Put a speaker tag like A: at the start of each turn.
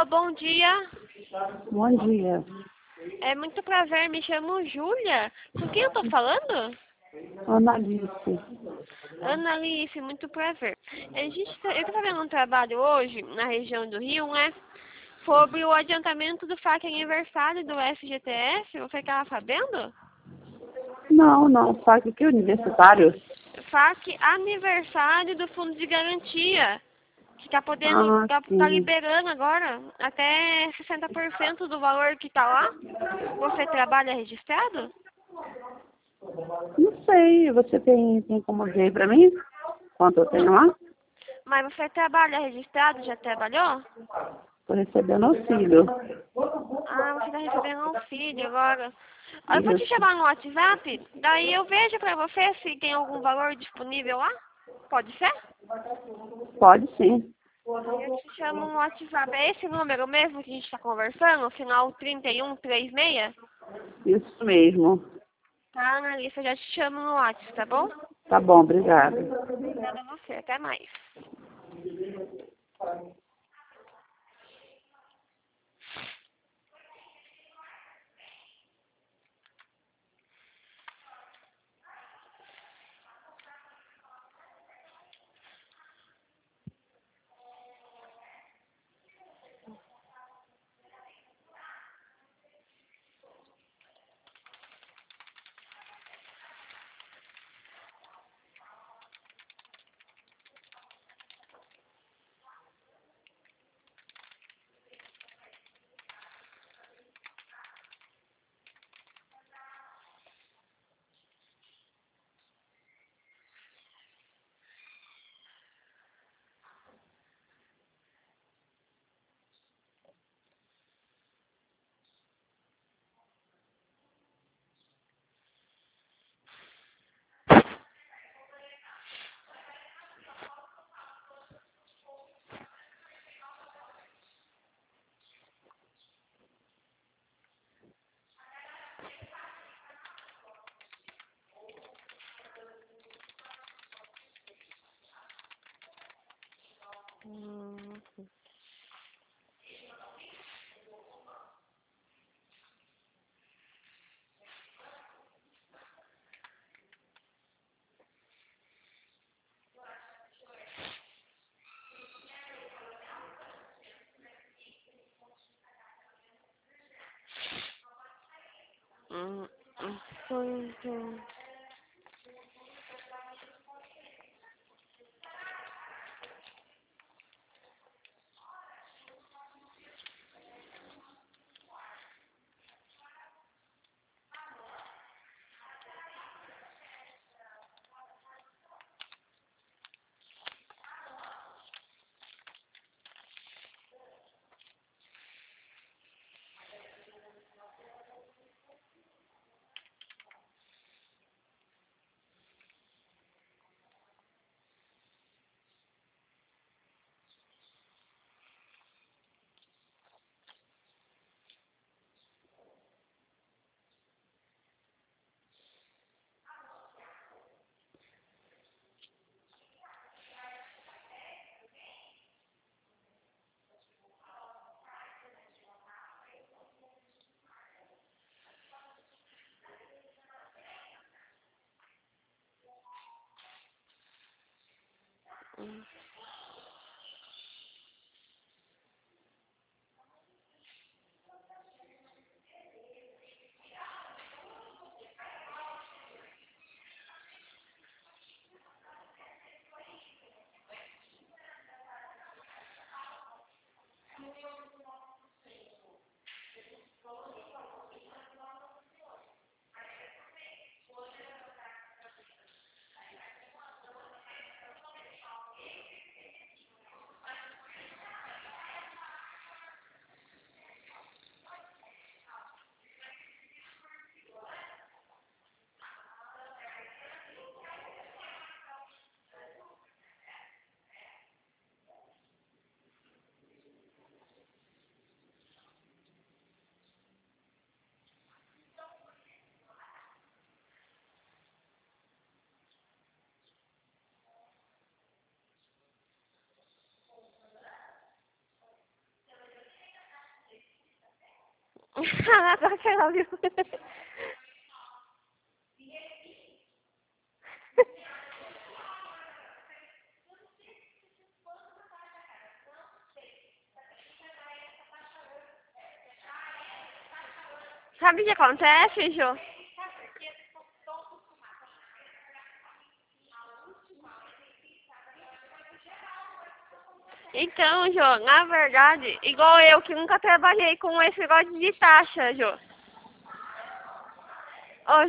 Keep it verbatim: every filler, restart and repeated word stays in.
A: Alô, bom dia.
B: Bom dia.
A: É muito prazer, me chamo Júlia. Com quem eu tô falando?
B: Analice.
A: Analice, muito prazer. A gente, tá- eu tô fazendo um trabalho hoje na região do Rio, né? Sobre o adiantamento do F A Q aniversário do F G T S. Você estava sabendo?
B: Não, não. Sabe que universitário?
A: F A Q aniversário do Fundo de Garantia. Que tá podendo,
B: Ah,
A: tá, tá
B: sim.
A: liberando agora até sessenta por cento do valor que tá lá. Você trabalha registrado?
B: Não sei. Você tem, tem como ver para mim? Quanto eu tenho lá?
A: Mas você trabalha registrado? Já trabalhou?
B: Estou recebendo auxílio.
A: Ah, você tá recebendo auxílio agora. Ah, eu vou te
B: Isso.
A: chamar no WhatsApp, daí eu vejo pra você se tem algum valor disponível lá. Pode ser?
B: Pode sim.
A: Aí eu te chamo no WhatsApp. É esse número mesmo que a gente tá conversando? Final trinta e um trinta e seis?
B: Isso mesmo.
A: Tá, Analista, eu já te chamo no WhatsApp, tá bom?
B: Tá bom, obrigada.
A: Obrigada a você. Até mais. Hum. Hum. Hum. Hum. Hum. Agora que ela viu. Sabe o que acontece, Jô? Então, Jô, na verdade, igual eu que nunca trabalhei com esse negócio de taxa, Jô.